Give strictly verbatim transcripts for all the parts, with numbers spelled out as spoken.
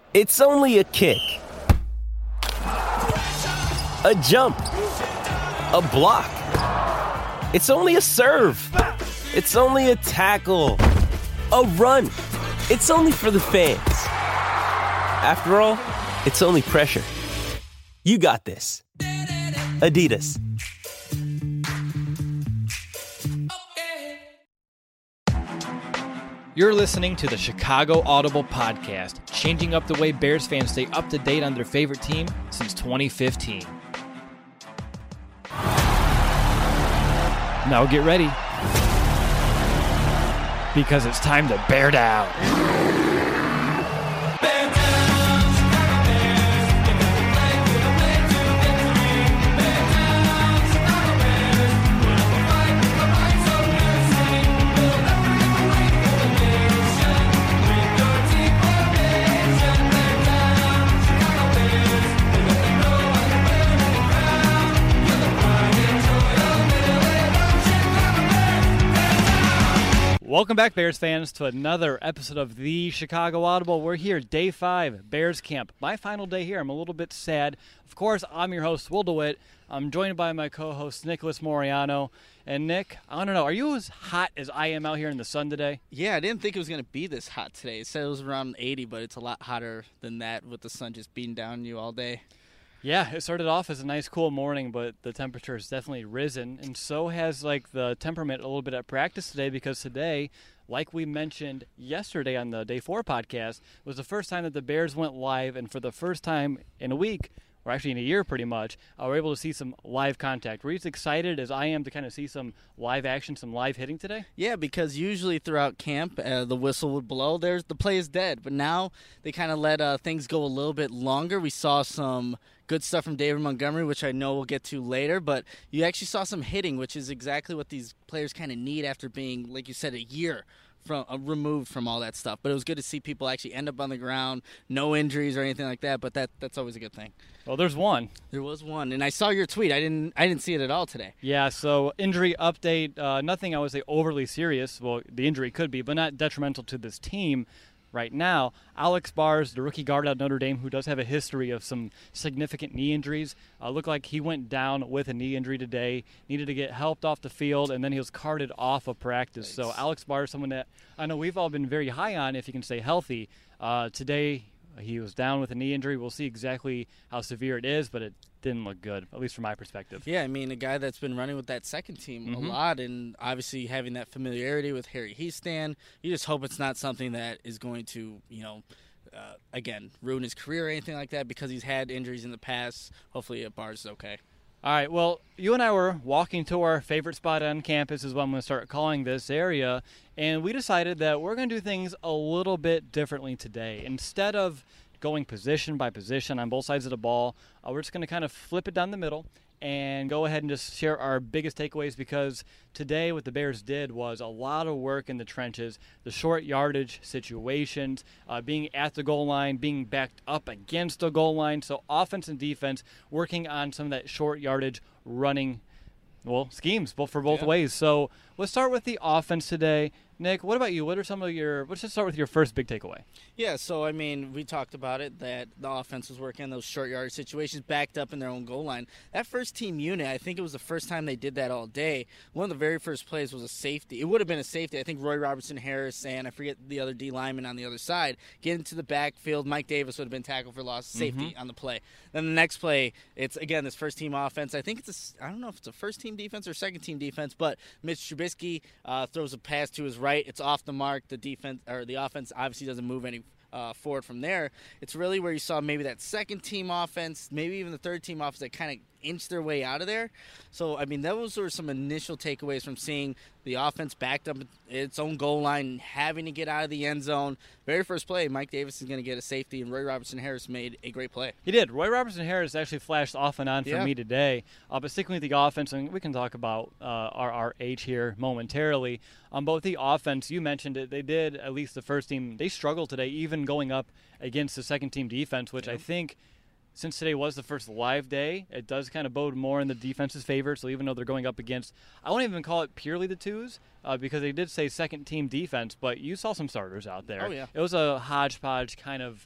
It's only a kick, a jump, a block. It's only a serve. It's only a tackle, a run. It's only for the fans. After all, it's only pressure. You got this. Adidas. You're listening to the Chicago Audible Podcast, changing up the way Bears fans stay up to date on their favorite team since twenty fifteen. Now get ready, because it's time to bear down. Welcome back, Bears fans, to another episode of the Chicago Audible. We're here, day five, Bears camp. My final day here. I'm a little bit sad. Of course, I'm your host, Will DeWitt. I'm joined by my co-host, Nicholas Moriano. And Nick, I don't know, are you as hot as I am out here in the sun today? Yeah, I didn't think it was going to be this hot today. It said it was around eighty, but it's a lot hotter than that with the sun just beating down on you all day. Yeah, it started off as a nice cool morning, but the temperature has definitely risen, and so has like the temperament a little bit at practice today, because today, like we mentioned yesterday on the Day four podcast, was the first time that the Bears went live, and for the first time in a week, or actually in a year pretty much, uh, we're able to see some live contact. Were you as excited as I am to kind of see some live action, some live hitting today? Yeah, because usually throughout camp, uh, the whistle would blow. There's the play is dead, but now they kind of let uh, things go a little bit longer. We saw some good stuff from David Montgomery, which I know we'll get to later, but you actually saw some hitting, which is exactly what these players kind of need after being, like you said, a year from uh, removed from all that stuff. But it was good to see people actually end up on the ground, no injuries or anything like that, but that that's always a good thing. Well, there's one. There was one, and I saw your tweet. I didn't I didn't see it at all today. Yeah, so injury update, uh, nothing I would say overly serious. Well, the injury could be, but not detrimental to this team right now. Alex Bars, the rookie guard at Notre Dame, who does have a history of some significant knee injuries, uh, looked like he went down with a knee injury today, needed to get helped off the field, and then he was carted off of practice. Thanks. So Alex Bars, someone that I know we've all been very high on if he can stay healthy. Uh, today, he was down with a knee injury. We'll see exactly how severe it is, but it didn't look good, at least from my perspective. Yeah, I mean, a guy that's been running with that second team mm-hmm. a lot, and obviously having that familiarity with Harry Hiestand, you just hope it's not something that is going to, you know, uh, again, ruin his career or anything like that, because he's had injuries in the past. Hopefully at Bars is okay. All right, well, you and I were walking to our favorite spot on campus, is what I'm going to start calling this area, and we decided that we're going to do things a little bit differently today. Instead of going position by position on both sides of the ball, uh, we're just going to kind of flip it down the middle and go ahead and just share our biggest takeaways, because today what the Bears did was a lot of work in the trenches, the short yardage situations, uh, being at the goal line, being backed up against the goal line, so offense and defense working on some of that short yardage running, well, schemes both for both yeah. ways. So let's start with the offense today. Nick, what about you? What are some of your – let's just start with your first big takeaway. Yeah, so, I mean, we talked about it, that the offense was working on those short yardage situations backed up in their own goal line. That first team unit, I think it was the first time they did that all day. One of the very first plays was a safety. It would have been a safety. I think Roy Robertson Harris and I forget the other D lineman on the other side get into the backfield. Mike Davis would have been tackled for loss, safety mm-hmm. on the play. Then the next play, it's, again, this first team offense. I think it's a – I don't know if it's a first team defense or second team defense, but Mitch Trubisky uh, throws a pass to his right. It's off the mark. The defense or the offense obviously doesn't move any uh, forward from there. It's really where you saw maybe that second team offense, maybe even the third team offense that kind of inched their way out of there. So, I mean, those were some initial takeaways from seeing the offense backed up its own goal line, having to get out of the end zone. Very first play, Mike Davis is going to get a safety, and Roy Robertson Harris made a great play. He did. Roy Robertson Harris actually flashed off and on for yeah. me today. Uh, but sticking with the offense, and we can talk about uh, our, our age here momentarily. On both the offense, you mentioned it, they did, at least the first team, they struggled today, even going up against the second team defense, which yeah. I think – since today was the first live day, it does kind of bode more in the defense's favor. So even though they're going up against, I won't even call it purely the twos, uh, because they did say second team defense, but you saw some starters out there. Oh, yeah. It was a hodgepodge kind of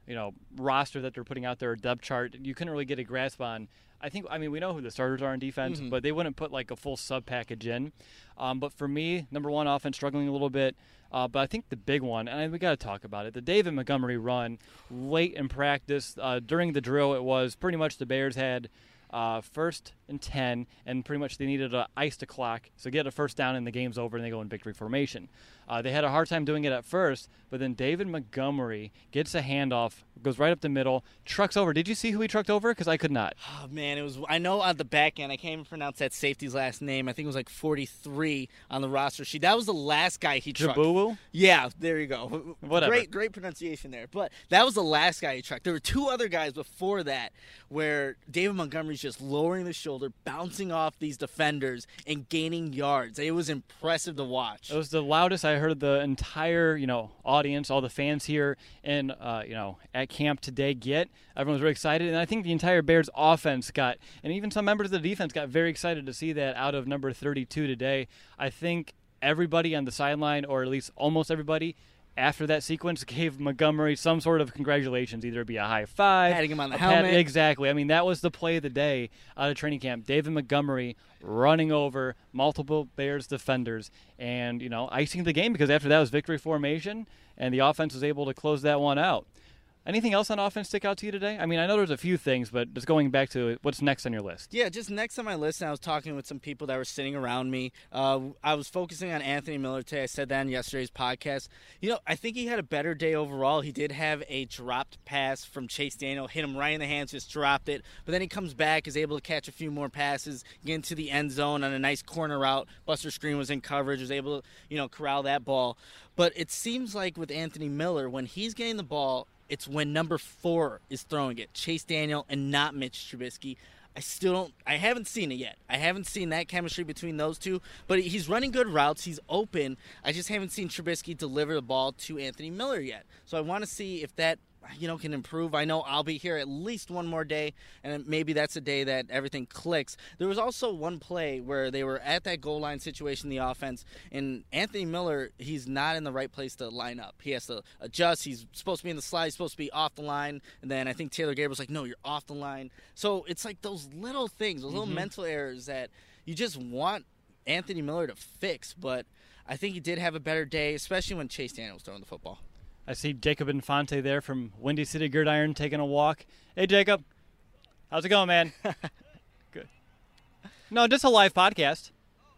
you know, roster that they're putting out there, or depth chart, you couldn't really get a grasp on. I think, I mean, we know who the starters are on defense, mm-hmm. but they wouldn't put like a full sub package in. Um, but for me, number one, offense struggling a little bit. Uh, but I think the big one, and we got to talk about it, the David Montgomery run late in practice. Uh, during the drill, it was pretty much the Bears had uh, first and ten, and pretty much they needed to ice the clock, so get a first down and the game's over and they go in victory formation. Uh, they had a hard time doing it at first, but then David Montgomery gets a handoff, goes right up the middle, trucks over. Did you see who he trucked over? Because I could not. Oh, man, it was. I know on the back end, I can't even pronounce that safety's last name. I think it was like forty-three on the roster sheet. That was the last guy he trucked. Jabuwu? Yeah, there you go. Whatever. Great, great pronunciation there. But that was the last guy he trucked. There were two other guys before that where David Montgomery's just lowering the shoulder, bouncing off these defenders, and gaining yards. It was impressive to watch. It was the loudest I heard the entire, you know, audience, all the fans here in, uh, you know, at camp today get. Everyone was very excited, and I think the entire Bears offense got, and even some members of the defense got very excited to see that out of number thirty-two today. I think everybody on the sideline, or at least almost everybody, after that sequence gave Montgomery some sort of congratulations, either it be a high five. Patting him on the pat, helmet. Exactly. I mean, that was the play of the day out of training camp. David Montgomery running over multiple Bears defenders and, you know, icing the game, because after that was victory formation, and the offense was able to close that one out. Anything else on offense stick out to you today? I mean, I know there's a few things, but just going back to what's next on your list. Yeah, just next on my list, and I was talking with some people that were sitting around me. Uh, I was focusing on Anthony Miller today. I said that in yesterday's podcast. You know, I think he had a better day overall. He did have a dropped pass from Chase Daniel, hit him right in the hands, just dropped it. But then he comes back, is able to catch a few more passes, get into the end zone on a nice corner route. Buster Screen was in coverage, was able to, you know, corral that ball. But it seems like with Anthony Miller, when he's getting the ball, it's when number four is throwing it, Chase Daniel and not Mitch Trubisky. I still don't – I haven't seen it yet. I haven't seen that chemistry between those two. But he's running good routes. He's open. I just haven't seen Trubisky deliver the ball to Anthony Miller yet. So I want to see if that – you know, can improve. I know I'll be here at least one more day, and maybe that's a day that everything clicks. There was also one play where they were at that goal line situation, the offense, and Anthony Miller, he's not in the right place to line up. He has to adjust. He's supposed to be in the slide. He's supposed to be off the line, and then I think Taylor Gabriel's like, no, you're off the line. So it's like those little things, those little mm-hmm. mental errors that you just want Anthony Miller to fix, but I think he did have a better day, especially when Chase Daniel was throwing the football. I see Jacob Infante there from Windy City Gridiron taking a walk. Hey, Jacob. How's it going, man? Good. No, just a live podcast.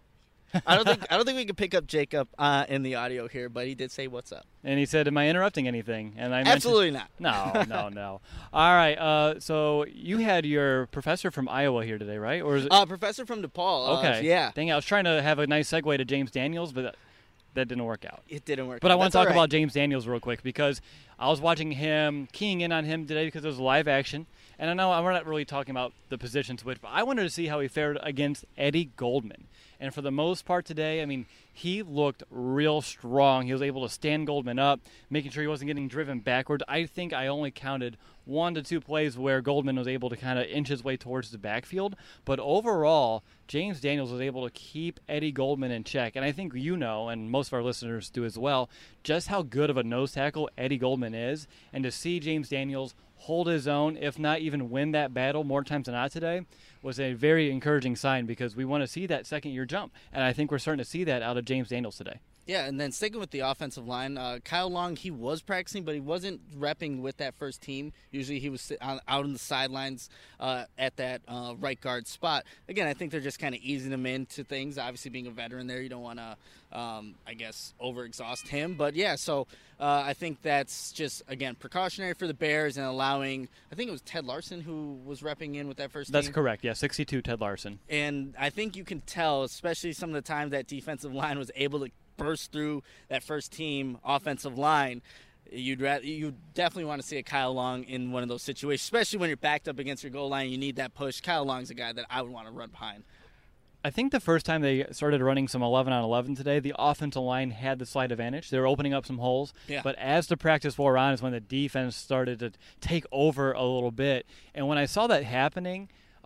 I don't think I don't think we can pick up Jacob uh, in the audio here, but he did say what's up. And he said, "Am I interrupting anything?" And I absolutely not. No, no, no. All right. Uh, so you had your professor from Iowa here today, right? Or is it? Uh, professor from DePaul. Okay. Uh, yeah. Dang, I was trying to have a nice segue to James Daniels, but. That, That didn't work out. It didn't work But out. I want to That's talk right. about James Daniels real quick, because I was watching him, keying in on him today because it was live action. And I know we're not really talking about the position switch, but I wanted to see how he fared against Eddie Goldman. And for the most part today, I mean, he looked real strong. He was able to stand Goldman up, making sure he wasn't getting driven backwards. I think I only counted one to two plays where Goldman was able to kind of inch his way towards the backfield. But overall, James Daniels was able to keep Eddie Goldman in check. And I think you know, and most of our listeners do as well, just how good of a nose tackle Eddie Goldman is. And to see James Daniels hold his own, if not even win that battle more times than not today, was a very encouraging sign, because we want to see that second-year jump. And I think we're starting to see that out of James Daniels today. Yeah, and then sticking with the offensive line, uh, Kyle Long, he was practicing, but he wasn't repping with that first team. Usually he was sit on, out on the sidelines uh, at that uh, right guard spot. Again, I think they're just kind of easing him into things. Obviously, being a veteran there, you don't want to, um, I guess, overexhaust him. But, yeah, so uh, I think that's just, again, precautionary for the Bears and allowing – I think it was Ted Larson who was repping in with that first That's team. That's correct, yeah, sixty-two, Ted Larson. And I think you can tell, especially some of the time that defensive line was able to burst through that first team offensive line, you'd rather, you definitely want to see a Kyle Long in one of those situations, especially when you're backed up against your goal line. You need that push. Kyle Long's a guy that I would want to run behind. I think the first time they started running some eleven on eleven today, the offensive line had the slight advantage. They were opening up some holes. Yeah. But as the practice wore on is when the defense started to take over a little bit. And when I saw that happening,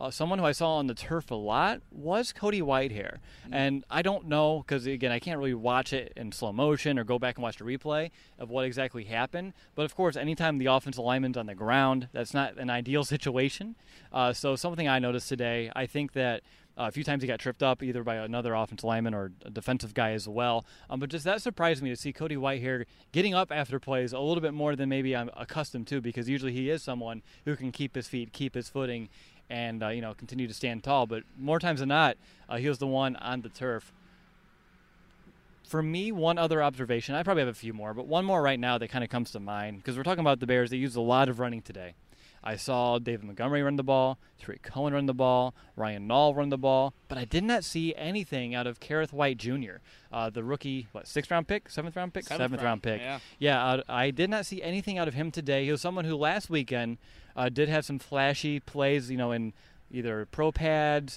uh, someone who I saw on the turf a lot was Cody Whitehair. Mm-hmm. And I don't know, because, again, I can't really watch it in slow motion or go back and watch the replay of what exactly happened. But, of course, anytime the offensive lineman's on the ground, that's not an ideal situation. Uh, so something I noticed today, I think that Uh, a few times he got tripped up either by another offensive lineman or a defensive guy as well. Um, but just that surprised me to see Cody Whitehair getting up after plays a little bit more than maybe I'm accustomed to, because usually he is someone who can keep his feet, keep his footing, and uh, you know continue to stand tall. But more times than not, uh, he was the one on the turf. For me, one other observation, I probably have a few more, but one more right now that kind of comes to mind, because we're talking about the Bears. They used a lot of running today. I saw David Montgomery run the ball, Tariq Cohen run the ball, Ryan Nall run the ball, but I did not see anything out of Kerrith Whyte Junior, uh, the rookie, what, sixth-round pick, seventh-round pick? Seventh, Seventh round, round pick. Yeah, yeah uh, I did not see anything out of him today. He was someone who last weekend uh, did have some flashy plays, you know, in either pro pads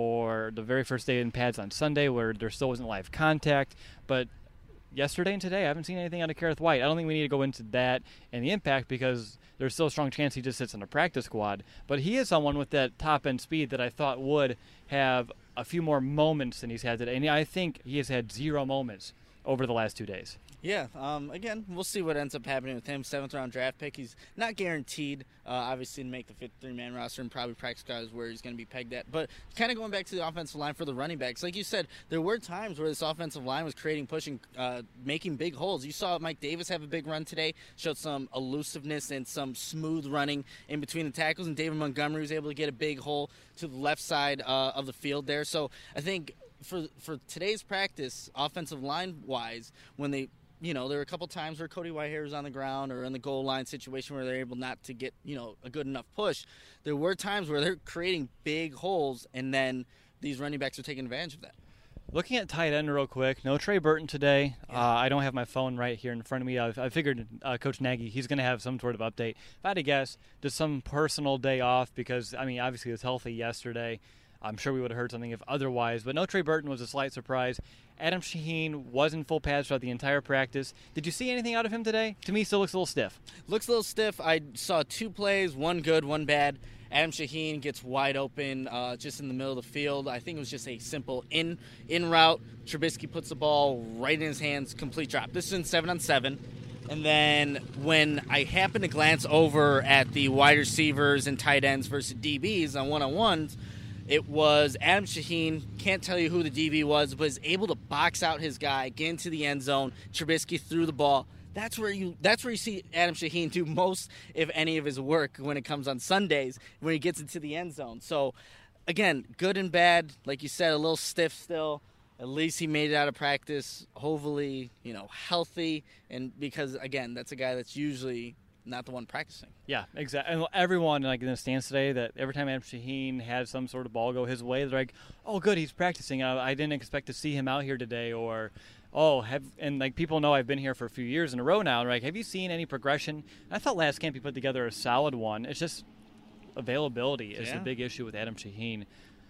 or the very first day in pads on Sunday where there still wasn't live contact, but yesterday and today I haven't seen anything out of Kerrith Whyte. I don't think we need to go into that and the impact, because there's still a strong chance he just sits in a practice squad. But he is someone with that top-end speed that I thought would have a few more moments than he's had today. And I think he has had zero moments over the last two days. Yeah, um, again, we'll see what ends up happening with him. Seventh-round draft pick. He's not guaranteed, uh, obviously, to make the fifty-three man roster, and probably practice squad is where he's going to be pegged at. But kind of going back to the offensive line for the running backs, like you said, there were times where this offensive line was creating, pushing, uh, making big holes. You saw Mike Davis have a big run today, showed some elusiveness and some smooth running in between the tackles, and David Montgomery was able to get a big hole to the left side uh, of the field there. So I think for for today's practice, offensive line-wise, when they You know, there were a couple times where Cody Whitehair was on the ground or in the goal line situation where they're able not to get, you know, a good enough push. There were times where they're creating big holes, and then these running backs are taking advantage of that. Looking at tight end real quick, no Trey Burton today. Yeah. Uh, I don't have my phone right here in front of me. I, I figured uh, Coach Nagy, he's going to have some sort of update. If I had to guess, just some personal day off because, I mean, obviously he was healthy yesterday. I'm sure we would have heard something if otherwise. But no Trey Burton was a slight surprise. Adam Shaheen was in full pads throughout the entire practice. Did you see anything out of him today? To me, still looks a little stiff. Looks a little stiff. I saw two plays, one good, one bad. Adam Shaheen gets wide open uh, just in the middle of the field. I think it was just a simple in in route. Trubisky puts the ball right in his hands, complete drop. This is in seven on seven. And then when I happened to glance over at the wide receivers and tight ends versus D Bs on one-on-ones, it was Adam Shaheen, can't tell you who the D B was, but was able to box out his guy, get into the end zone. Trubisky threw the ball. That's where you that's where you see Adam Shaheen do most, if any, of his work when it comes on Sundays, when he gets into the end zone. So, again, good and bad. Like you said, a little stiff still. At least he made it out of practice, hopefully, you know, healthy. And because, again, that's a guy that's usually not the one practicing. Yeah, exactly. And everyone like in the stands today, that every time Adam Shaheen had some sort of ball go his way, they're like, "Oh, good, he's practicing. I, I didn't expect to see him out here today." Or, "Oh, have," and like people know I've been here for a few years in a row now. Like, have you seen any progression? And I thought last camp he put together a solid one. It's just availability is yeah. the big issue with Adam Shaheen.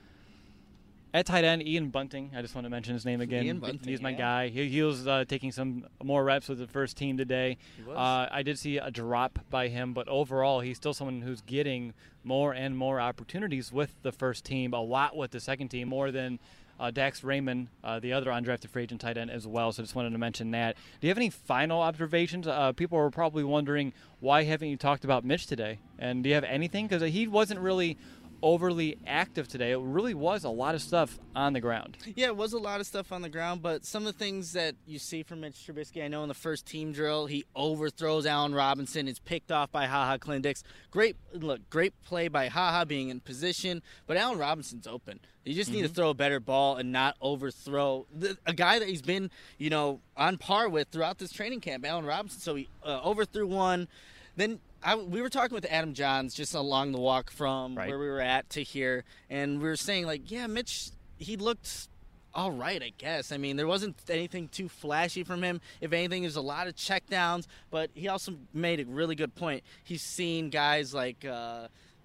At tight end, Ian Bunting. I just want to mention his name again. Ian Bunting, He's my yeah. guy. He, he was uh, taking some more reps with the first team today. He was. Uh, I did see a drop by him, but overall, he's still someone who's getting more and more opportunities with the first team, a lot with the second team, more than uh, Dax Raymond, uh, the other undrafted free agent tight end as well. So just wanted to mention that. Do you have any final observations? Uh, people were probably wondering, why haven't you talked about Mitch today? And do you have anything? Because he wasn't really overly active today. It really was a lot of stuff on the ground. Yeah, it was a lot of stuff on the ground, but some of the things that you see from Mitch Trubisky, I know in the first team drill, he overthrows Allen Robinson. It's picked off by HaHa Clinton-Dix. Great, look, great play by HaHa being in position, but Allen Robinson's open. You just need mm-hmm. to throw a better ball and not overthrow the, a guy that he's been, you know, on par with throughout this training camp, Allen Robinson. So he uh, overthrew one. Then I, we were talking with Adam Johns just along the walk from right. where we were at to here, and we were saying, like, yeah, Mitch, he looked all right, I guess. I mean, there wasn't anything too flashy from him. If anything, there's a lot of checkdowns, but he also made a really good point. He's seen guys like, uh,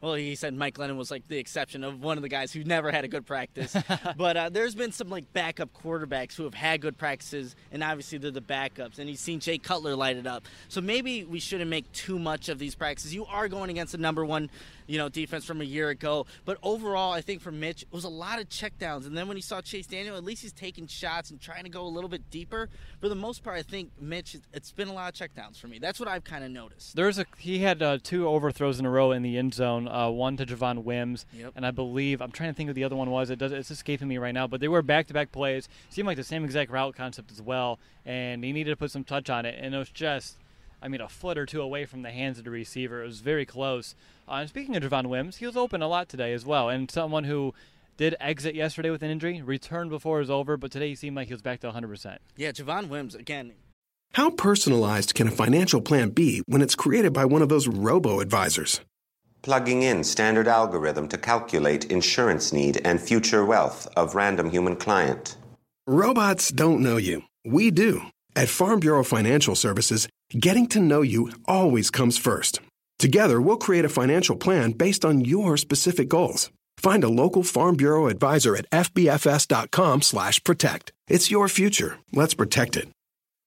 Well, he said Mike Glennon was like the exception of one of the guys who never had a good practice. But uh, there's been some like backup quarterbacks who have had good practices, and obviously they're the backups. And he's seen Jay Cutler light it up. So maybe we shouldn't make too much of these practices. You are going against the number one, you know, defense from a year ago. But overall, I think for Mitch, it was a lot of checkdowns. And then when he saw Chase Daniel, at least he's taking shots and trying to go a little bit deeper. For the most part, I think Mitch, it's been a lot of checkdowns for me. That's what I've kind of noticed. There's a he had uh, two overthrows in a row in the end zone, uh, one to Javon Wims, Yep. and I believe I'm trying to think who the other one was. It does it's escaping me right now, but they were back-to-back plays. Seemed like the same exact route concept as well, and he needed to put some touch on it, and it was just, I mean, a foot or two away from the hands of the receiver. It was very close. Uh, and speaking of Javon Wims, he was open a lot today as well, and someone who did exit yesterday with an injury, returned before it was over, but today he seemed like he was back to one hundred percent. Yeah, Javon Wims, again. How personalized can a financial plan be when it's created by one of those robo-advisors? Plugging in standard algorithm to calculate insurance need and future wealth of random human client. Robots don't know you. We do. At Farm Bureau Financial Services, getting to know you always comes first. Together, we'll create a financial plan based on your specific goals. Find a local Farm Bureau advisor at f b f s dot com slash protect. It's your future. Let's protect it.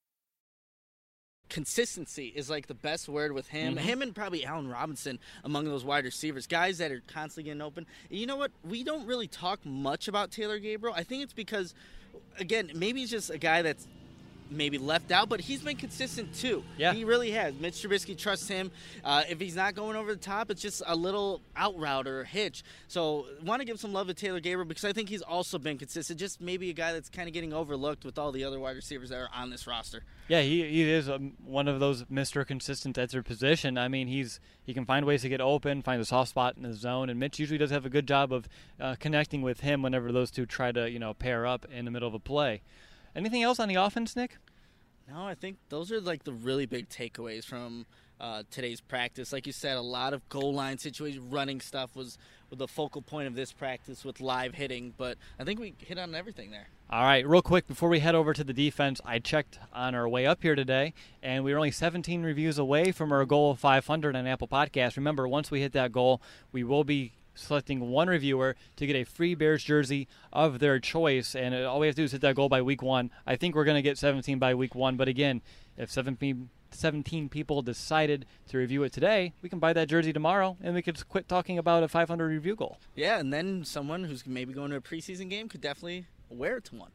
Consistency is like the best word with him. Mm-hmm. Him and probably Allen Robinson among those wide receivers, guys that are constantly getting open. And you know what? We don't really talk much about Taylor Gabriel. I think it's because, again, maybe he's just a guy that's maybe left out, but he's been consistent too. Yeah. He really has. Mitch Trubisky trusts him. Uh, if he's not going over the top, it's just a little out route or a hitch. So want to give some love to Taylor Gabriel because I think he's also been consistent. Just maybe a guy that's kind of getting overlooked with all the other wide receivers that are on this roster. Yeah, he he is um, one of those Mister Consistent at their position. I mean, he's he can find ways to get open, find a soft spot in the zone, and Mitch usually does have a good job of uh, connecting with him whenever those two try to, you know, pair up in the middle of a play. Anything else on the offense, Nick? No, I think those are like the really big takeaways from uh, today's practice. Like you said, a lot of goal line situations, running stuff was the focal point of this practice with live hitting. But I think we hit on everything there. All right, real quick, before we head over to the defense, I checked on our way up here today, and we were only seventeen reviews away from our goal of five hundred on Apple Podcasts. Remember, once we hit that goal, we will be selecting one reviewer to get a free Bears jersey of their choice, and all we have to do is hit that goal by week one. I think we're going to get seventeen by week one, but again, if seventeen, seventeen people decided to review it today, we can buy that jersey tomorrow, and we could quit talking about a five hundred review goal. Yeah, and then someone who's maybe going to a preseason game could definitely wear it to one.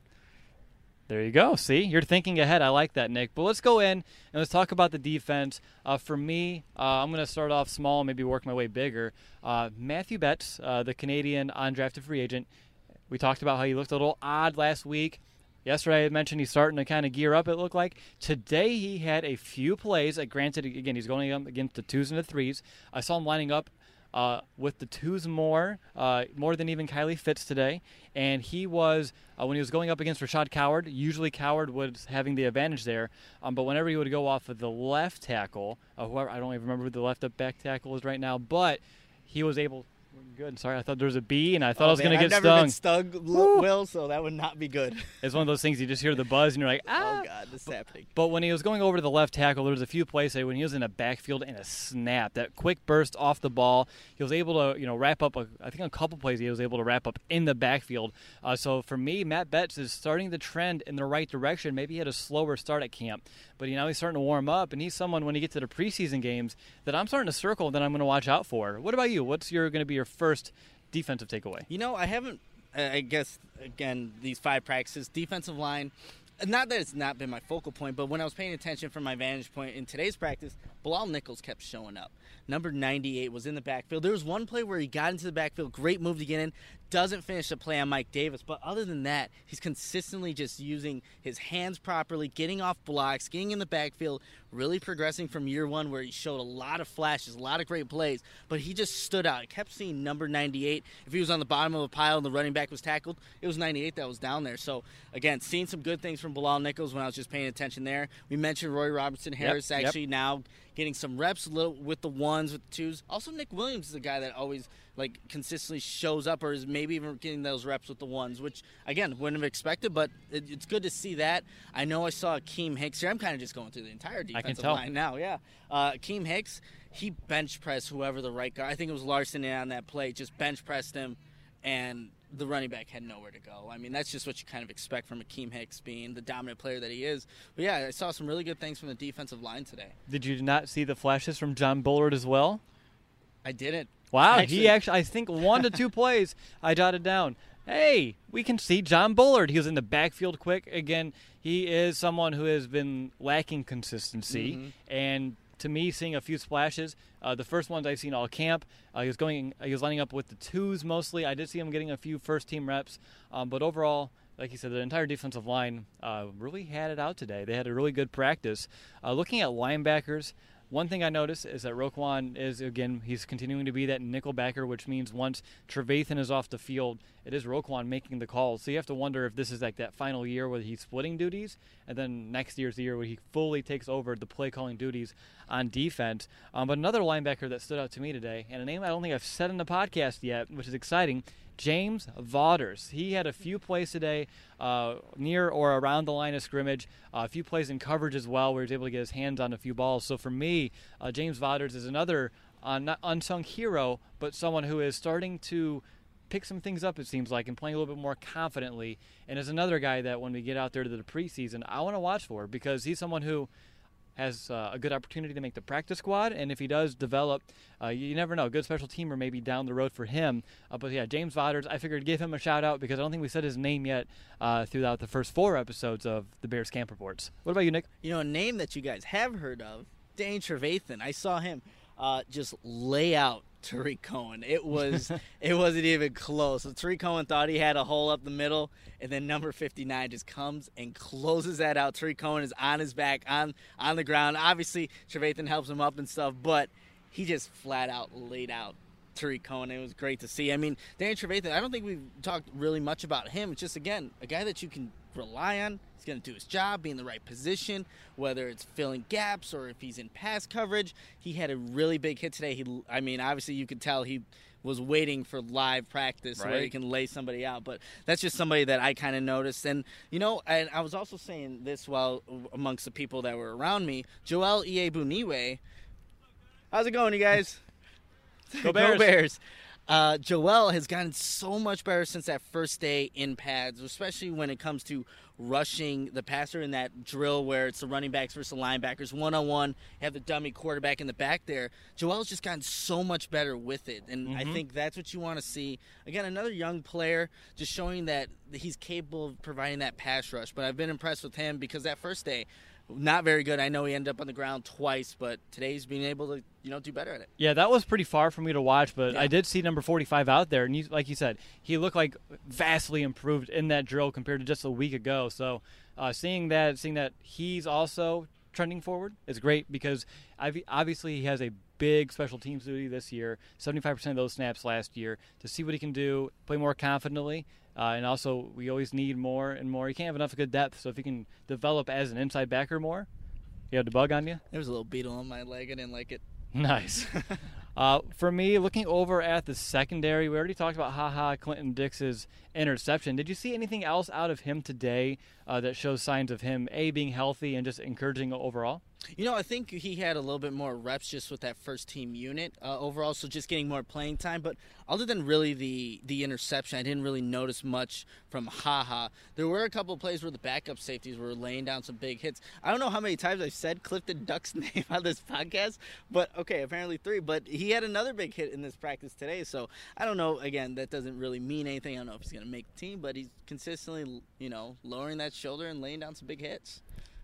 There you go. See, you're thinking ahead. I like that, Nick. But let's go in and let's talk about the defense. Uh, for me, uh, I'm going to start off small, maybe work my way bigger. Uh, Matthew Betts, uh, the Canadian undrafted free agent, we talked about how he looked a little odd last week. Yesterday I mentioned he's starting to kind of gear up, it looked like. Today he had a few plays. Uh, granted, again, he's going up against the twos and the threes. I saw him lining up Uh, with the twos more, uh, more than even Kylie Fitz today. And he was, uh, when he was going up against Rashad Coward, usually Coward was having the advantage there. Um, but whenever he would go off of the left tackle, uh, whoever, I don't even remember who the left up back tackle is right now, but he was able, good, sorry, I thought there was a B, and I thought oh, I was going to get I've stung. never been stung, Will, so that would not be good. It's one of those things you just hear the buzz, and you're like, ah. Oh, God, this is happening. But when he was going over to the left tackle, there was a few plays say when he was in a backfield and a snap, that quick burst off the ball, he was able to, you know, wrap up, a, I think a couple plays he was able to wrap up in the backfield. Uh, so for me, Matt Betts is starting to trend in the right direction. Maybe he had a slower start at camp, but he, now he's starting to warm up, and he's someone when he gets to the preseason games that I'm starting to circle that I'm going to watch out for. What about you? What's your going to be your first defensive takeaway? You know, I haven't, I guess, again, these five practices, defensive line, not that it's not been my focal point, but when I was paying attention from my vantage point in today's practice, Bilal Nichols kept showing up. Number ninety-eight was in the backfield. There was one play where he got into the backfield, great move to get in, doesn't finish the play on Mike Davis. But other than that, he's consistently just using his hands properly, getting off blocks, getting in the backfield, really progressing from year one where he showed a lot of flashes, a lot of great plays. But he just stood out. I kept seeing number ninety-eight. If he was on the bottom of a pile and the running back was tackled, it was ninety-eight that was down there. So, again, seeing some good things from Bilal Nichols when I was just paying attention there. We mentioned Roy Robertson Harris yep, actually yep. now getting some reps a little with the ones, with the twos. Also, Nick Williams is a guy that always like consistently shows up or is maybe maybe even getting those reps with the ones, which, again, wouldn't have expected, but it, it's good to see that. I know I saw Akeem Hicks here. I'm kind of just going through the entire defensive line now, yeah. Uh, Akeem Hicks, he bench pressed whoever the right guard, I think it was Larson on that play, just bench pressed him, and the running back had nowhere to go. I mean, that's just what you kind of expect from Akeem Hicks being the dominant player that he is. But, yeah, I saw some really good things from the defensive line today. Did you not see the flashes from John Bullard as well? I didn't. Wow, actually, he actually, I think one to two plays I jotted down. Hey, we can see John Bullard. He was in the backfield quick. Again, he is someone who has been lacking consistency, mm-hmm. and to me, seeing a few splashes, uh, the first ones I've seen all camp, uh, he was going, he was lining up with the twos mostly. I did see him getting a few first-team reps, um, but overall, like you said, the entire defensive line uh, really had it out today. They had a really good practice. Uh, looking at linebackers, one thing I noticed is that Roquan is, again, he's continuing to be that nickel backer, which means once Trevathan is off the field, it is Roquan making the calls. So you have to wonder if this is like that final year where he's splitting duties, and then next year's the year where he fully takes over the play-calling duties on defense. Um, but another linebacker that stood out to me today, and a name I don't think I've said in the podcast yet, which is exciting, James Vaughters. He had a few plays today uh, near or around the line of scrimmage, uh, a few plays in coverage as well where he was able to get his hands on a few balls. So for me, uh, James Vaughters is another uh, not unsung hero, but someone who is starting to pick some things up, it seems like, and playing a little bit more confidently. And is another guy that when we get out there to the preseason, I want to watch for, because he's someone who has uh, a good opportunity to make the practice squad, and if he does develop, uh, you, you never know, a good special teamer maybe down the road for him. Uh, but yeah, James Vaughters, I figured give him a shout out because I don't think we said his name yet uh, throughout the first four episodes of the Bears Camp Reports. What about you, Nick? You know, a name that you guys have heard of, Danny Trevathan. I saw him uh, just lay out Tariq Cohen. It was it wasn't even close. So Tariq Cohen thought he had a hole up the middle, and then number fifty-nine just comes and closes that out. Tariq Cohen is on his back, on on the ground. Obviously, Trevathan helps him up and stuff, but he just flat out laid out Tariq Cohen. It was great to see. I mean, Danny Trevathan, I don't think we've talked really much about him. It's just, again, a guy that you can rely on. He's going to do his job, be in the right position, whether it's filling gaps or if he's in pass coverage. He had a really big hit today. He, I mean, obviously you could tell he was waiting for live practice right, where he can lay somebody out. But that's just somebody that I kind of noticed. And, you know, and I was also saying this while amongst the people that were around me, Joel Iyiegbuniwe. How's it going, you guys? Go Bears. Go Bears. Uh, Joel has gotten so much better since that first day in pads, especially when it comes to rushing the passer in that drill where it's the running backs versus the linebackers, one-on-one, you have the dummy quarterback in the back there. Joel's just gotten so much better with it, and mm-hmm. I think that's what you want to see. Again, another young player just showing that he's capable of providing that pass rush, but I've been impressed with him because that first day, not very good. I know he ended up on the ground twice, but today's being able to, you know, do better at it. Yeah, that was pretty far for me to watch, but yeah. I did see number forty-five out there, and you, like you said, he looked like vastly improved in that drill compared to just a week ago. So uh, seeing that, seeing that he's also trending forward is great because obviously he has a big special teams duty this year, seventy-five percent of those snaps last year. To see what he can do, play more confidently, uh, and also we always need more and more. You can't have enough good depth, so if he can develop as an inside backer more, you have the bug on you? There was a little beetle on my leg. I didn't like it. Nice. uh, for me, looking over at the secondary, we already talked about HaHa Clinton Dix's interception. Did you see anything else out of him today uh, that shows signs of him, A, being healthy and just encouraging overall? You know, I think he had a little bit more reps just with that first team unit uh, overall, so just getting more playing time. But other than really the, the interception, I didn't really notice much from HaHa. There were a couple of plays where the backup safeties were laying down some big hits. I don't know how many times I've said Clifton Duck's name on this podcast, but okay, apparently three. But he had another big hit in this practice today, so I don't know. Again, that doesn't really mean anything. I don't know if he's going to make the team, but he's consistently, you know, lowering that shoulder and laying down some big hits.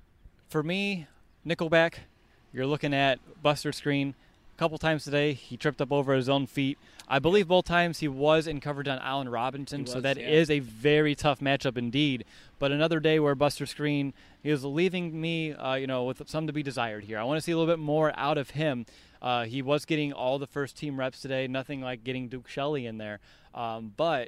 For me, Nickelback, you're looking at Buster Screen. A couple times today, he tripped up over his own feet. I believe both times he was in coverage on Allen Robinson, was, so that yeah. is a very tough matchup indeed. But another day where Buster Screen is leaving me, uh, you know, with some to be desired here. I want to see a little bit more out of him. Uh, he was getting all the first-team reps today, nothing like getting Duke Shelley in there. Um, but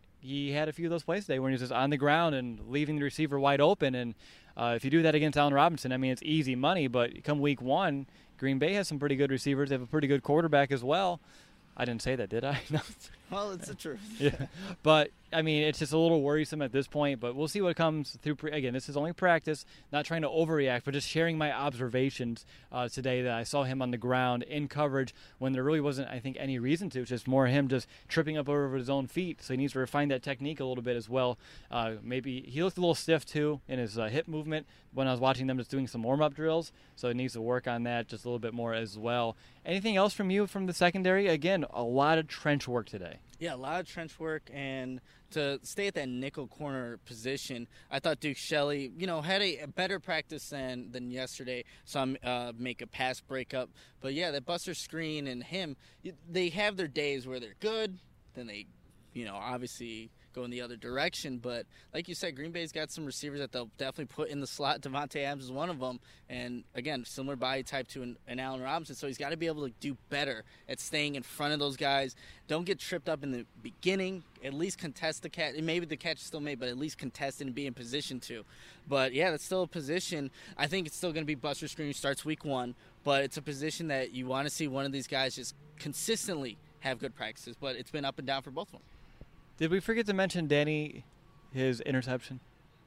he had a few of those plays today when he was just on the ground and leaving the receiver wide open. And uh, if you do that against Allen Robinson, I mean, it's easy money. But come week one, Green Bay has some pretty good receivers. They have a pretty good quarterback as well. I didn't say that, did I? No. Well, it's the truth. Yeah, but I mean, it's just a little worrisome at this point. But we'll see what comes through. Pre- Again, this is only practice, not trying to overreact, but just sharing my observations uh, today that I saw him on the ground in coverage when there really wasn't, I think, any reason to. It's just more him just tripping up over his own feet. So he needs to refine that technique a little bit as well. Uh, maybe he looked a little stiff too in his uh, hip movement when I was watching them just doing some warm-up drills. So he needs to work on that just a little bit more as well. Anything else from you from the secondary? Again, a lot of trench work today. Yeah, a lot of trench work, and to stay at that nickel corner position, I thought Duke Shelley, you know, had a, a better practice than, than yesterday. Saw him uh, make a pass breakup. But, yeah, that Buster Skrine and him, they have their days where they're good, then they, you know, obviously go in the other direction. But like you said, Green Bay's got some receivers that they'll definitely put in the slot. Devontae Adams is one of them. And, again, similar body type to an, an Allen Robinson. So he's got to be able to do better at staying in front of those guys. Don't get tripped up in the beginning. At least contest the catch. Maybe the catch is still made, but at least contest it and be in position to. But, yeah, that's still a position. I think it's still going to be Buster Skrine who starts week one. But it's a position that you want to see one of these guys just consistently have good practices. But it's been up and down for both of them. Did we forget to mention Danny, his interception?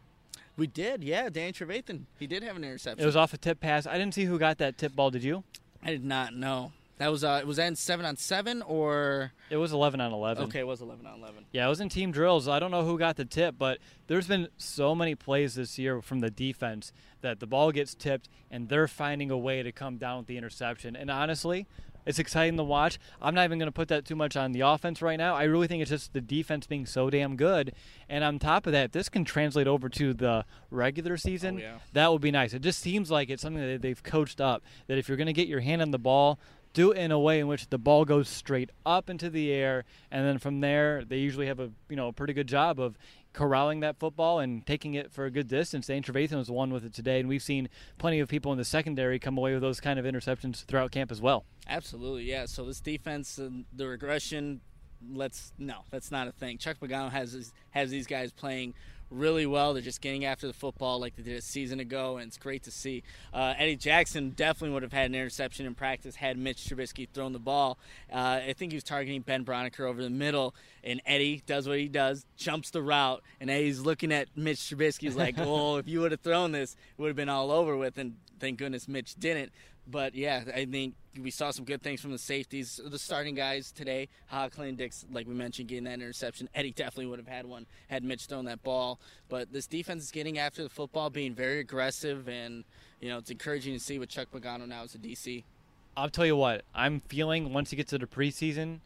We did, yeah. Danny Trevathan, he did have an interception. It was off a tip pass. I didn't see who got that tip ball. Did you? I did not know. That was uh, was that in seven on seven or? It was eleven on eleven. Okay, it was eleven on eleven. Yeah, it was in team drills. I don't know who got the tip, but there's been so many plays this year from the defense that the ball gets tipped and they're finding a way to come down with the interception. And honestly, it's exciting to watch. I'm not even going to put that too much on the offense right now. I really think it's just the defense being so damn good. And on top of that, if this can translate over to the regular season, oh, yeah. that would be nice. It just seems like it's something that they've coached up, that if you're going to get your hand on the ball, do it in a way in which the ball goes straight up into the air, and then from there they usually have a you know a pretty good job of corralling that football and taking it for a good distance. Dane Trevathan was the one with it today, and we've seen plenty of people in the secondary come away with those kind of interceptions throughout camp as well. Absolutely, yeah. So this defense, uh, the regression, let's no, that's not a thing. Chuck Pagano has has these guys playing really well. They're just getting after the football like they did a season ago, and it's great to see. Uh, Eddie Jackson definitely would have had an interception in practice had Mitch Trubisky thrown the ball. Uh, I think he was targeting Ben Broniker over the middle, and Eddie does what he does, jumps the route, and Eddie's looking at Mitch Trubisky. He's like, well, if you would have thrown this, it would have been all over with, and thank goodness Mitch didn't. But, yeah, I think we saw some good things from the safeties. The starting guys today, Hockley and Dix, like we mentioned, getting that interception. Eddie definitely would have had one had Mitch thrown that ball. But this defense is getting after the football, being very aggressive, and, you know, it's encouraging to see with Chuck Pagano now as a D C. I'll tell you what, I'm feeling once you get to the preseason,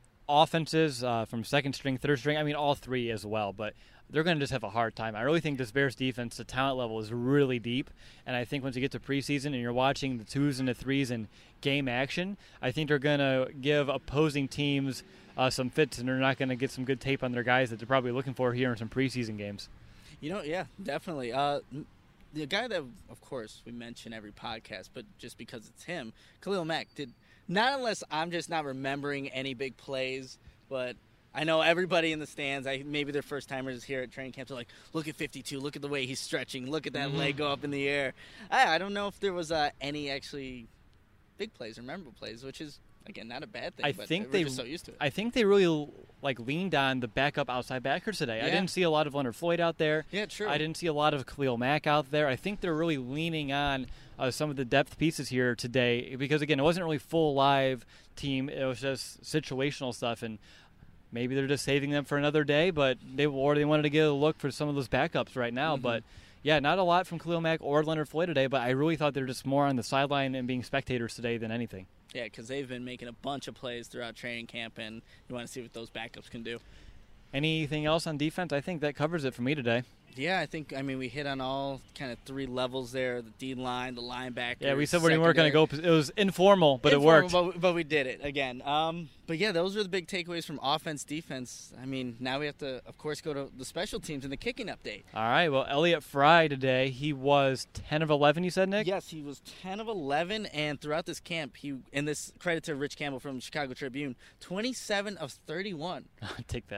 offenses uh, from second string, third string, I mean all three as well, but they're going to just have a hard time. I really think this Bears defense, the talent level is really deep, and I think once you get to preseason and you're watching the twos and the threes in game action, I think they're going to give opposing teams uh, some fits, and they're not going to get some good tape on their guys that they're probably looking for here in some preseason games. You know, yeah, definitely. Uh, the guy that, of course, we mention every podcast, but just because it's him, Khalil Mack, did not unless I'm just not remembering any big plays, but I know everybody in the stands, I maybe their first-timers here at training camp, they're like, look at fifty-two, look at the way he's stretching, look at that mm-hmm. leg go up in the air. I, I don't know if there was uh, any actually big plays or memorable plays, which is, again, not a bad thing, I but think we're they, just so used to it. I think they really like leaned on the backup outside backers today. Yeah. I didn't see a lot of Leonard Floyd out there. Yeah, true. I didn't see a lot of Khalil Mack out there. I think they're really leaning on uh, some of the depth pieces here today because, again, it wasn't really full live team. It was just situational stuff, and maybe they're just saving them for another day, but they or they wanted to get a look for some of those backups right now. Mm-hmm. But, yeah, not a lot from Khalil Mack or Leonard Floyd today, but I really thought they were just more on the sideline and being spectators today than anything. Yeah, because they've been making a bunch of plays throughout training camp, and you want to see what those backups can do. Anything else on defense? I think that covers it for me today. Yeah, I think, I mean, we hit on all kind of three levels there, the D-line, the linebacker. Yeah, we said we weren't going to go. It was informal, but informal, it worked. But, but we did it again. Um, but, yeah, those are the big takeaways from offense, defense. I mean, now we have to, of course, go to the special teams and the kicking update. All right, well, Elliott Fry today, he was ten of eleven, you said, Nick? Yes, he was ten of eleven, and throughout this camp, he and this credit to Rich Campbell from the Chicago Tribune, twenty-seven of thirty-one. Take that.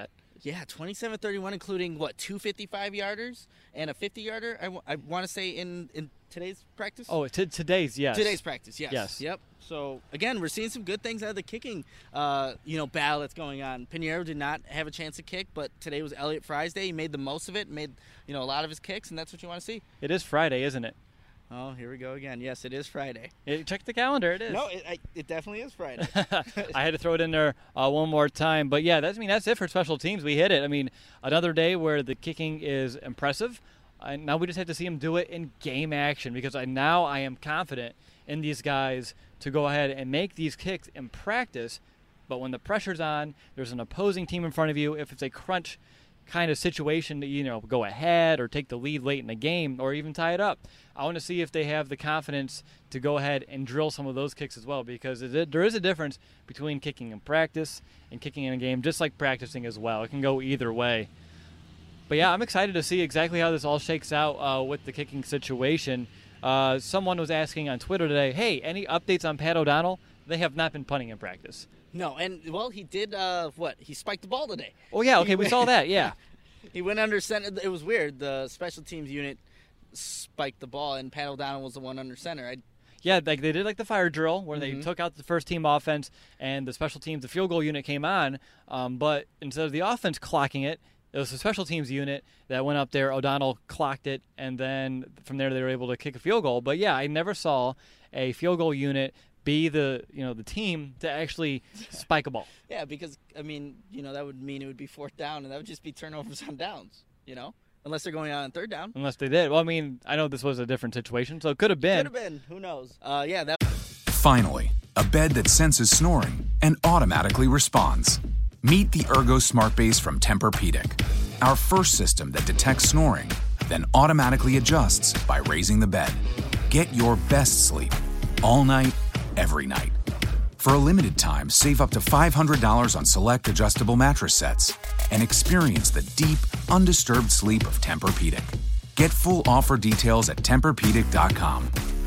Yeah, twenty-seven thirty-one, including, what, two fifty-five-yarders and a fifty-yarder, I, w- I want to say, in, in today's practice? Oh, t- today's, yes. Today's practice, yes. Yes. Yep. So, again, we're seeing some good things out of the kicking, uh, you know, battle that's going on. Pinheiro did not have a chance to kick, but today was Elliot Fry's day. He made the most of it, made, you know, a lot of his kicks, and that's what you want to see. It is Friday, isn't it? Oh, here we go again. Yes, it is Friday. It, check the calendar. It is. No, it, I, it definitely is Friday. I had to throw it in there uh, one more time. But, yeah, that's, I mean, that's it for special teams. We hit it. I mean, another day where the kicking is impressive. Uh, now we just have to see them do it in game action because I now I am confident in these guys to go ahead and make these kicks in practice. But when the pressure's on, there's an opposing team in front of you. If it's a crunch kind of situation to, you know, go ahead or take the lead late in the game or even tie it up, I want to see if they have the confidence to go ahead and drill some of those kicks as well, because it, there is a difference between kicking in practice and kicking in a game, just like practicing as well. It can go either way. But, yeah, I'm excited to see exactly how this all shakes out uh, with the kicking situation. Uh, someone was asking on Twitter today, hey, any updates on Pat O'Donnell? They have not been punting in practice. No, and, well, he did, uh, what? He spiked the ball today. Oh, yeah, okay, we saw that, yeah. He went under center. It was weird. The special teams unit spiked the ball, and Pat O'Donnell was the one under center. I, yeah, like they did like the fire drill where mm-hmm. they took out the first team offense and the special teams, the field goal unit came on, um, but instead of the offense clocking it, it was the special teams unit that went up there. O'Donnell clocked it, and then from there they were able to kick a field goal. But, yeah, I never saw a field goal unit be the you know the team to actually spike a ball. Yeah, because, I mean, you know, that would mean it would be fourth down, and that would just be turnovers on downs, you know, unless they're going out on third down. Unless they did. Well, I mean, I know this was a different situation, so it could have been. Could have been. Who knows? Uh, yeah, that. Finally, a bed that senses snoring and automatically responds. Meet the Ergo Smart Base from Tempur-Pedic, our first system that detects snoring, then automatically adjusts by raising the bed. Get your best sleep all night, every night. For a limited time, save up to five hundred dollars on select adjustable mattress sets and experience the deep, undisturbed sleep of Tempur-Pedic. Get full offer details at Tempur Pedic dot com.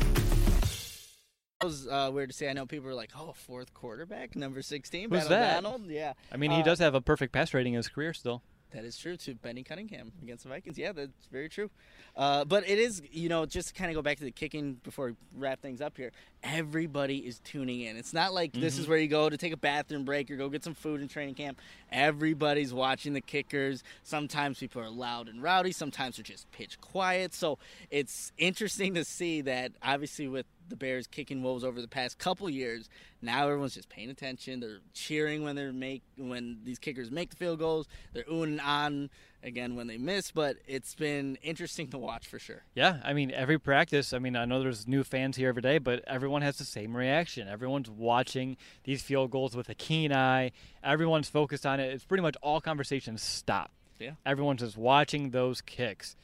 It was uh, weird to say. I know people were like, oh, fourth quarterback, number sixteen, Who's Pat that? O'Donnell. Yeah. I mean, he uh, does have a perfect pass rating in his career still. That is true, to Benny Cunningham against the Vikings. Yeah, that's very true. Uh, but it is, you know, just to kind of go back to the kicking before we wrap things up here, everybody is tuning in. It's not like mm-hmm. this is where you go to take a bathroom break or go get some food in training camp. Everybody's watching the kickers. Sometimes people are loud and rowdy. Sometimes they're just pitch quiet. So it's interesting to see that, obviously, with the Bears kicking woes over the past couple years, now everyone's just paying attention. They're cheering when they make when these kickers make the field goals. They're oohing and on again when they miss. But it's been interesting to watch for sure. Yeah, I mean, every practice, I mean, I know there's new fans here every day, but everyone has the same reaction. Everyone's watching these field goals with a keen eye. Everyone's focused on it. It's pretty much all conversations stop. Yeah. Everyone's just watching those kicks.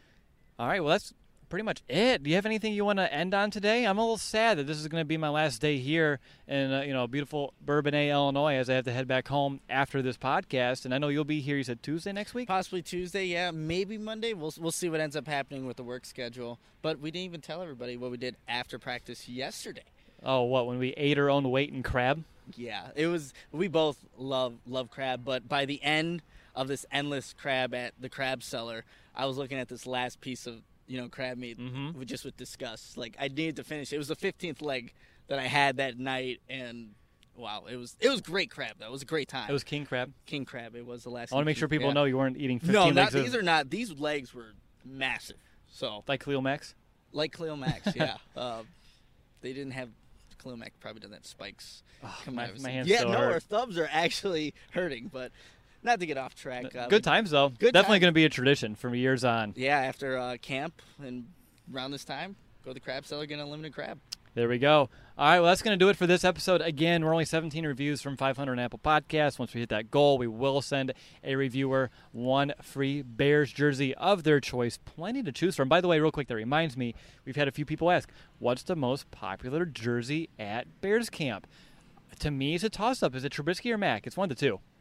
All right, well, that's pretty much it. Do you have anything you want to end on today? I'm a little sad that this is going to be my last day here in uh, you know beautiful Bourbonnais, Illinois, as I have to head back home after this podcast. And I know you'll be here. You said Tuesday next week? Possibly Tuesday, yeah. Maybe Monday. We'll we'll see what ends up happening with the work schedule. But we didn't even tell everybody what we did after practice yesterday. Oh, what, when we ate our own weight in crab? Yeah, it was. We both love love crab, but by the end of this endless crab at the crab cellar, I was looking at this last piece of you know, crab meat, mm-hmm. just with disgust. Like, I needed to finish. It was the fifteenth leg that I had that night, and wow, it was it was great crab, though. It was a great time. It was king crab? King crab. It was the last. I want to make sure people yeah. know you weren't eating fifteen no, legs. No, of... these are not. These legs were massive. So Like Khalil Max? Like Khalil Max, yeah. uh, they didn't have, Khalil Max probably doesn't have spikes. Oh, coming my, out of his my hands Yeah, still no, hurt. our thumbs are actually hurting, but not to get off track. Uh, good times, though. Good Definitely time. going to be a tradition from years on. Yeah, after uh, camp and around this time, go to the crab cellar, get unlimited crab. There we go. All right, well, that's going to do it for this episode. Again, we're only seventeen reviews from five hundred on Apple Podcasts. Once we hit that goal, we will send a reviewer one free Bears jersey of their choice. Plenty to choose from. By the way, real quick, that reminds me, we've had a few people ask, what's the most popular jersey at Bears camp? To me, it's a toss-up. Is it Trubisky or Mack? It's one of the two.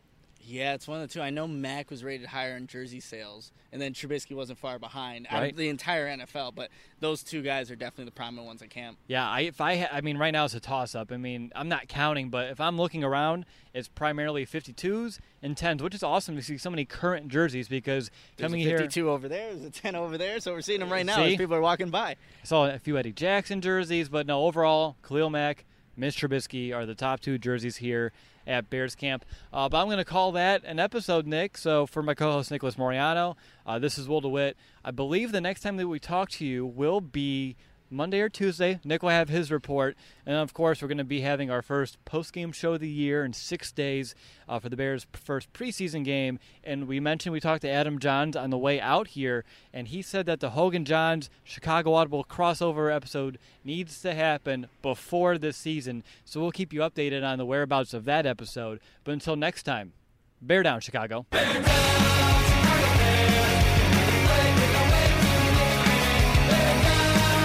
Yeah, it's one of the two. I know Mack was rated higher in jersey sales, and then Trubisky wasn't far behind out Right. of the entire N F L. But those two guys are definitely the prominent ones at camp. Yeah, I, if I, ha- I mean, right now it's a toss-up. I mean, I'm not counting, but if I'm looking around, it's primarily fifty-twos and tens, which is awesome to see so many current jerseys because There's coming a here, fifty-two over there. There's a ten over there. So we're seeing them right now See? as people are walking by. I saw a few Eddie Jackson jerseys, but no, overall, Khalil Mack, Mitch Trubisky are the top two jerseys here at Bears camp. Uh, but I'm going to call that an episode, Nick. So for my co-host Nicholas Moriano, uh, this is Will DeWitt. I believe the next time that we talk to you will be Monday or Tuesday. Nick will have his report. And, of course, we're going to be having our first post-game show of the year in six days uh, for the Bears' first preseason game. And we mentioned we talked to Adam Johns on the way out here, and he said that the Hogan-Johns Chicago Audible crossover episode needs to happen before this season. So we'll keep you updated on the whereabouts of that episode. But until next time, bear down, Chicago. Bear down, Chicago Bears. Bear down.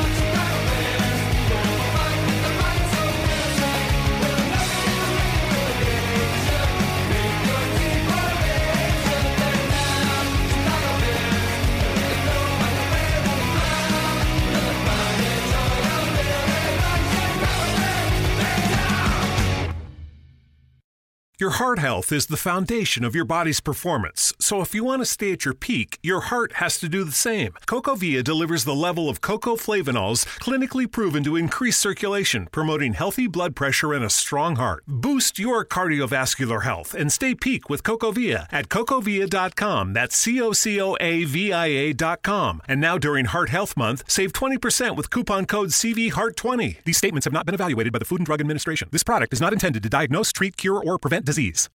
Your heart health is the foundation of your body's performance. So if you want to stay at your peak, your heart has to do the same. CocoVia delivers the level of cocoa flavanols clinically proven to increase circulation, promoting healthy blood pressure and a strong heart. Boost your cardiovascular health and stay peak with CocoVia at cocovia dot com. That's C O C O A V I A dot com. And now during Heart Health Month, save twenty percent with coupon code C V Heart twenty. These statements have not been evaluated by the Food and Drug Administration. This product is not intended to diagnose, treat, cure, or prevent disease.